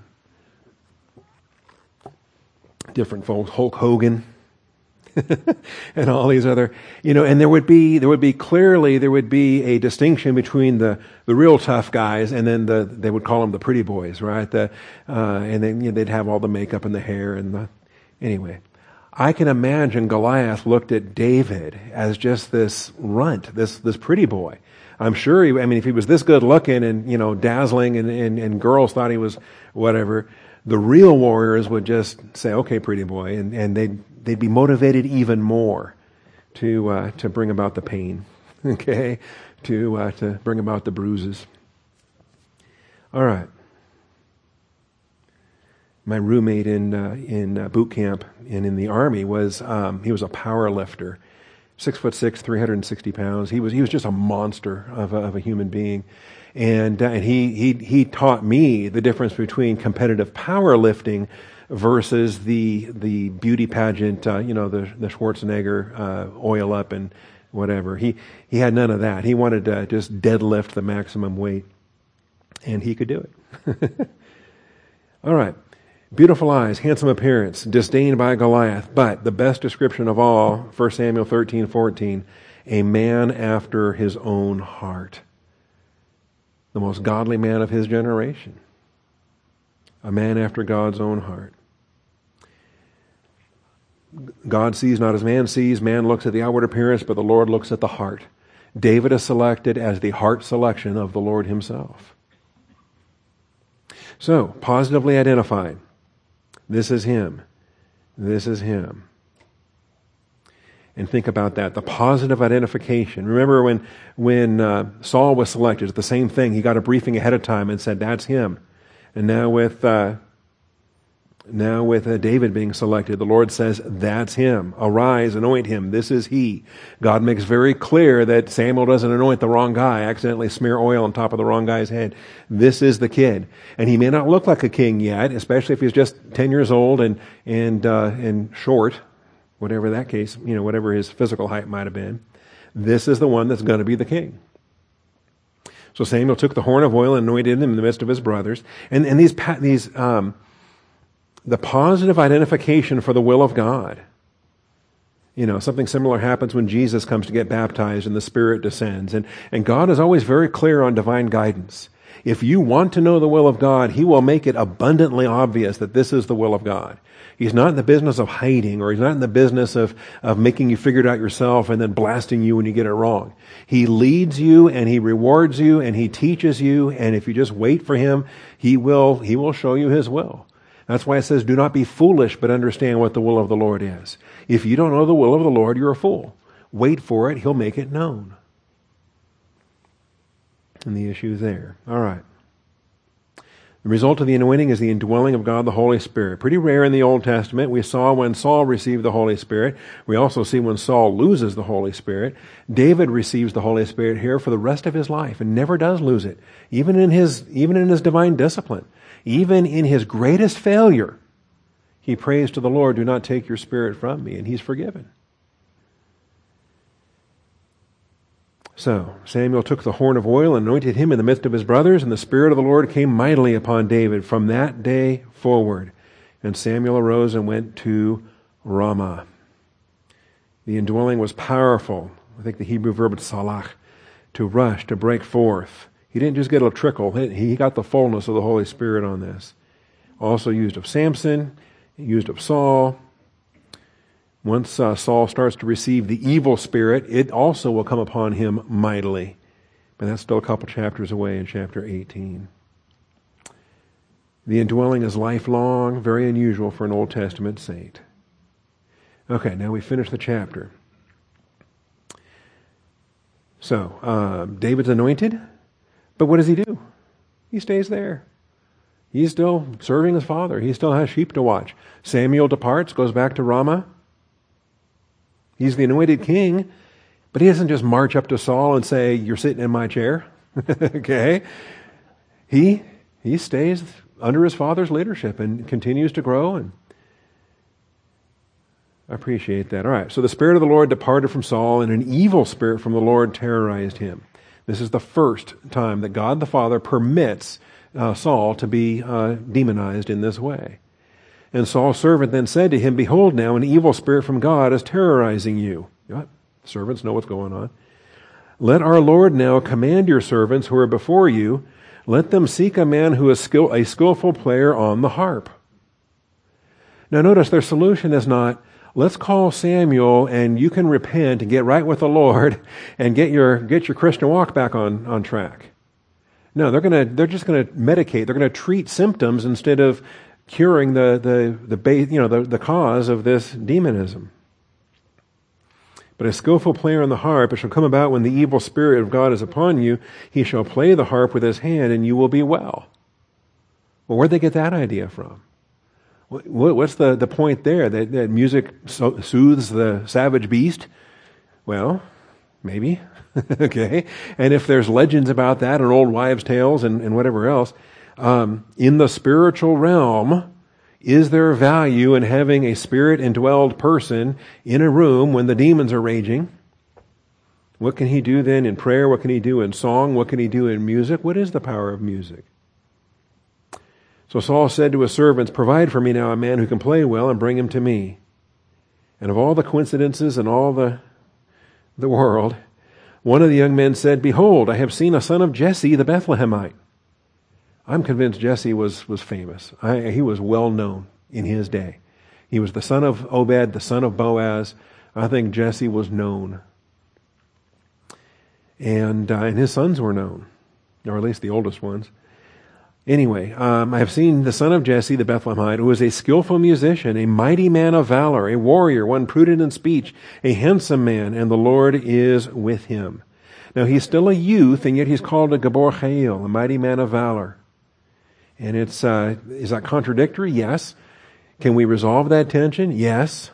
different folks, Hulk Hogan, and all these other, and there would be a distinction between the real tough guys and then they would call them the pretty boys, right? And then they'd have all the makeup and the hair anyway. I can imagine Goliath looked at David as just this runt, this pretty boy. I'm sure if he was this good looking and, dazzling and girls thought he was whatever, the real warriors would just say, okay, pretty boy, and they'd be motivated even more to bring about the pain, okay, to bring about the bruises. All right. My roommate in boot camp and in the Army was he was a power lifter, 6'6", 360 pounds. He was just a monster of a human being, and he taught me the difference between competitive powerlifting versus the beauty pageant, the Schwarzenegger oil up and whatever. He had none of that. He wanted to just deadlift the maximum weight, and he could do it. All right. Beautiful eyes, handsome appearance, disdained by Goliath, but the best description of all, 1 Samuel 13:14, a man after his own heart. The most godly man of his generation. A man after God's own heart. God sees not as man sees. Man looks at the outward appearance, but the Lord looks at the heart. David is selected as the heart selection of the Lord himself. So, positively identified. This is him. This is him. And think about that. The positive identification. Remember when Saul was selected, it's the same thing. He got a briefing ahead of time and said, that's him. And now with David being selected, the Lord says, that's him. Arise, anoint him. This is he. God makes very clear that Samuel doesn't anoint the wrong guy, accidentally smear oil on top of the wrong guy's head. This is the kid. And he may not look like a king yet, especially if he's just 10 years old and short, whatever that case, whatever his physical height might have been. This is the one that's going to be the king. So Samuel took the horn of oil and anointed him in the midst of his brothers. And the positive identification for the will of God. Something similar happens when Jesus comes to get baptized and the Spirit descends. And God is always very clear on divine guidance. If you want to know the will of God, He will make it abundantly obvious that this is the will of God. He's not in the business of hiding, or He's not in the business of making you figure it out yourself and then blasting you when you get it wrong. He leads you and He rewards you and He teaches you, and if you just wait for Him, He will show you His will. That's why it says, do not be foolish, but understand what the will of the Lord is. If you don't know the will of the Lord, you're a fool. Wait for it. He'll make it known. And the issue is there. All right. The result of the anointing is the indwelling of God the Holy Spirit. Pretty rare in the Old Testament. We saw when Saul received the Holy Spirit. We also see when Saul loses the Holy Spirit. David receives the Holy Spirit here for the rest of his life and never does lose it, even in his divine discipline. Even in his greatest failure, he prays to the Lord, do not take your Spirit from me, and he's forgiven. So Samuel took the horn of oil and anointed him in the midst of his brothers, and the Spirit of the Lord came mightily upon David from that day forward. And Samuel arose and went to Ramah. The indwelling was powerful. I think the Hebrew verb salach, to rush, to break forth. He didn't just get a trickle. He got the fullness of the Holy Spirit on this. Also used of Samson, used of Saul. Once Saul starts to receive the evil spirit, it also will come upon him mightily. But that's still a couple chapters away in chapter 18. The indwelling is lifelong, very unusual for an Old Testament saint. Okay, now we finish the chapter. So, David's anointed, but what does he do? He stays there. He's still serving his father. He still has sheep to watch. Samuel departs, goes back to Ramah. He's the anointed king, but he doesn't just march up to Saul and say, "You're sitting in my chair." Okay? He stays under his father's leadership and continues to grow, and I appreciate that. All right, so the Spirit of the Lord departed from Saul, and an evil spirit from the Lord terrorized him. This is the first time that God the Father permits Saul to be demonized in this way. And Saul's servant then said to him, "Behold now, an evil spirit from God is terrorizing you." Servants know what's going on. "Let our Lord now command your servants who are before you, let them seek a man who is a skillful player on the harp." Now notice their solution is not, let's call Samuel and you can repent and get right with the Lord and get your Christian walk back on track. No, they're just gonna medicate. They're gonna treat symptoms instead of curing the cause of this demonism. "But a skillful player on the harp, it shall come about when the evil spirit of God is upon you, he shall play the harp with his hand, and you will be well." Well, where'd they get that idea from? What's the point there? That music soothes the savage beast? Well, maybe. Okay. And if there's legends about that and old wives' tales and whatever else, in the spiritual realm, is there value in having a spirit-indwelled person in a room when the demons are raging? What can he do then in prayer? What can he do in song? What can he do in music? What is the power of music? So Saul said to his servants, "Provide for me now a man who can play well and bring him to me." And of all the coincidences in all the world, one of the young men said, "Behold, I have seen a son of Jesse the Bethlehemite." I'm convinced Jesse was famous. He was well known in his day. He was the son of Obed, the son of Boaz. I think Jesse was known. And his sons were known, or at least the oldest ones. Anyway, I have seen the son of Jesse, the Bethlehemite, who is a skillful musician, a mighty man of valor, a warrior, one prudent in speech, a handsome man, and the Lord is with him. Now he's still a youth, and yet he's called a Gabor Chayil, a mighty man of valor. And is that contradictory? Yes. Can we resolve that tension? Yes.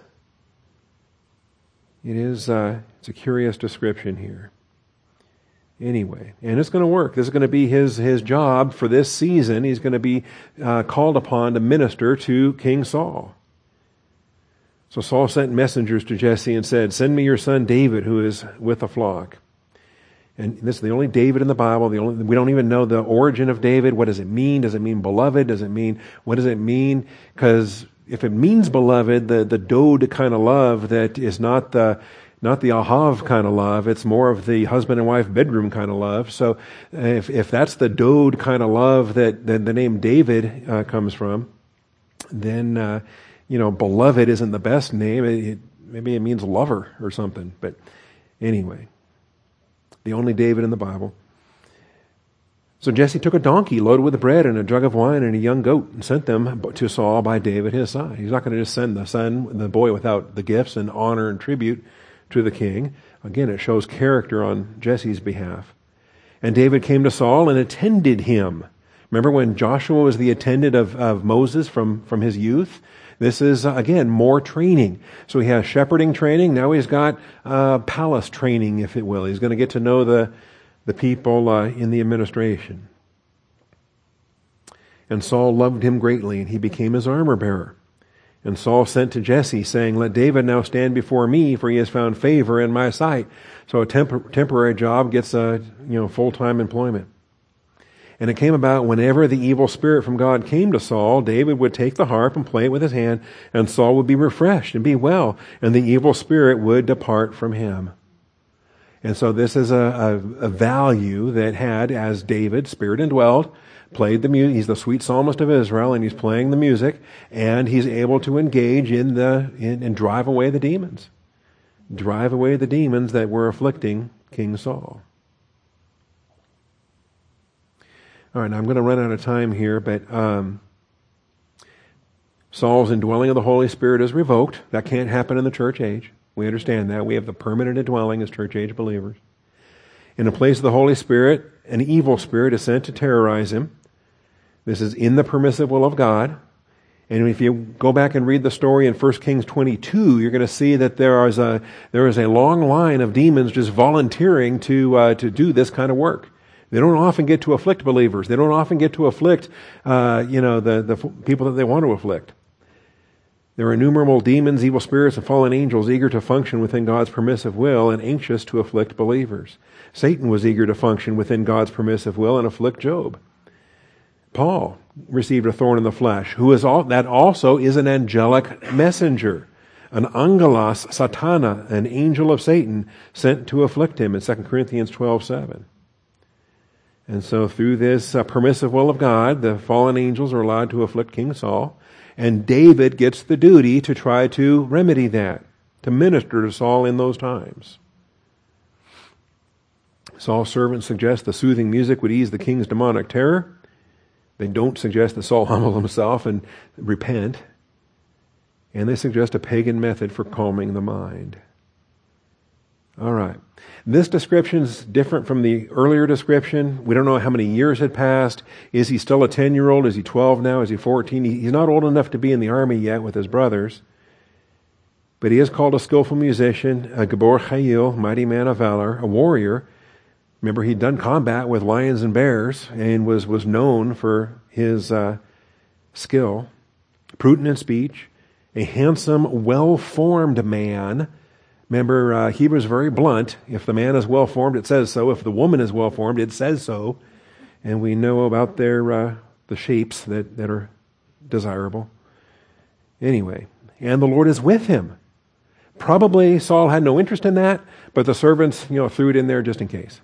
It is, it's a curious description here. Anyway, and it's going to work. This is going to be his job for this season. He's going to be called upon to minister to King Saul. So Saul sent messengers to Jesse and said, "Send me your son David, who is with the flock." And this is the only David in the Bible. We don't even know the origin of David. What does it mean? Does it mean beloved? What does it mean? Because if it means beloved, the dode kind of love that is not the ahav kind of love, it's more of the husband and wife bedroom kind of love. So if that's the dode kind of love that the name David comes from, then beloved isn't the best name. Maybe it means lover or something. But anyway, the only David in the Bible. So Jesse took a donkey loaded with bread and a jug of wine and a young goat and sent them to Saul by David his side. He's not going to just send the boy without the gifts and honor and tribute to the king. Again, it shows character on Jesse's behalf. And David came to Saul and attended him. Remember when Joshua was the attendant of Moses from his youth? This is, again, more training. So he has shepherding training. Now he's got palace training, if it will. He's going to get to know the people in the administration. And Saul loved him greatly, and he became his armor bearer. And Saul sent to Jesse, saying, "Let David now stand before me, for he has found favor in my sight." So a temporary job gets full-time employment. And it came about whenever the evil spirit from God came to Saul, David would take the harp and play it with his hand, and Saul would be refreshed and be well, and the evil spirit would depart from him. And so this is a value that had, as David, spirit indwelled, played the music. He's the sweet psalmist of Israel, and he's playing the music, and he's able to engage and drive away the demons. Drive away the demons that were afflicting King Saul. All right, now I'm going to run out of time here, but Saul's indwelling of the Holy Spirit is revoked. That can't happen in the church age. We understand that. We have the permanent indwelling as church age believers. In the place of the Holy Spirit, an evil spirit is sent to terrorize him. This is in the permissive will of God. And if you go back and read the story in 1 Kings 22, you're going to see that there is a long line of demons just volunteering to do this kind of work. They don't often get to afflict believers. They don't often get to afflict, the people that they want to afflict. There are innumerable demons, evil spirits, and fallen angels eager to function within God's permissive will and anxious to afflict believers. Satan was eager to function within God's permissive will and afflict Job. Paul received a thorn in the flesh, that also is an angelic messenger, an angelos satana, an angel of Satan sent to afflict him in 2 Corinthians 12:7. And so through this permissive will of God, the fallen angels are allowed to afflict King Saul, and David gets the duty to try to remedy that, to minister to Saul in those times. Saul's servants suggest the soothing music would ease the king's demonic terror. They don't suggest that Saul humble himself and repent. And they suggest a pagan method for calming the mind. All right. This description is different from the earlier description. We don't know how many years had passed. Is he still a 10-year-old? Is he 12 now? Is he 14? He's not old enough to be in the army yet with his brothers. But he is called a skillful musician, a Gabor Chayil, mighty man of valor, a warrior. Remember, he'd done combat with lions and bears and was known for his skill. Prudent in speech, a handsome, well-formed man. Remember, Hebrew is very blunt. If the man is well-formed, it says so. If the woman is well-formed, it says so. And we know about the shapes that are desirable. Anyway, and the Lord is with him. Probably Saul had no interest in that, but the servants, threw it in there just in case.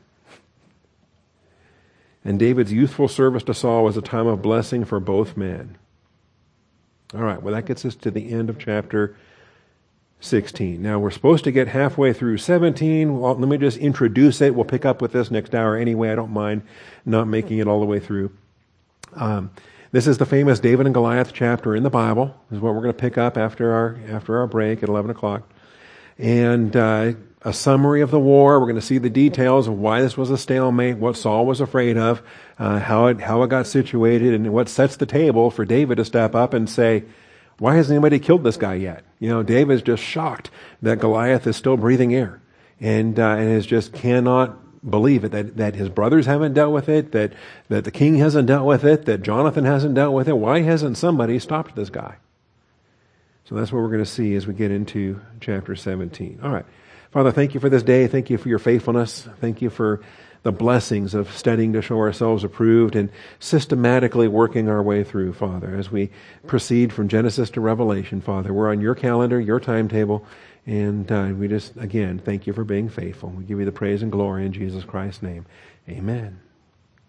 And David's youthful service to Saul was a time of blessing for both men. All right, well, that gets us to the end of chapter 16. Now, we're supposed to get halfway through 17. Well, let me just introduce it. We'll pick up with this next hour anyway. I don't mind not making it all the way through. This is the famous David and Goliath chapter in the Bible. This is what we're going to pick up after our break at 11 o'clock. And a summary of the war. We're going to see the details of why this was a stalemate, what Saul was afraid of, how it got situated, and what sets the table for David to step up and say, why hasn't anybody killed this guy yet? David's just shocked that Goliath is still breathing air, and is just cannot believe it, that his brothers haven't dealt with it, that the king hasn't dealt with it, that Jonathan hasn't dealt with it. Why hasn't somebody stopped this guy? So that's what we're going to see as we get into chapter 17. All right. Father, thank you for this day. Thank you for your faithfulness. Thank you for the blessings of studying to show ourselves approved and systematically working our way through, Father, as we proceed from Genesis to Revelation, Father. We're on your calendar, your timetable, and we just, again, thank you for being faithful. We give you the praise and glory in Jesus Christ's name. Amen.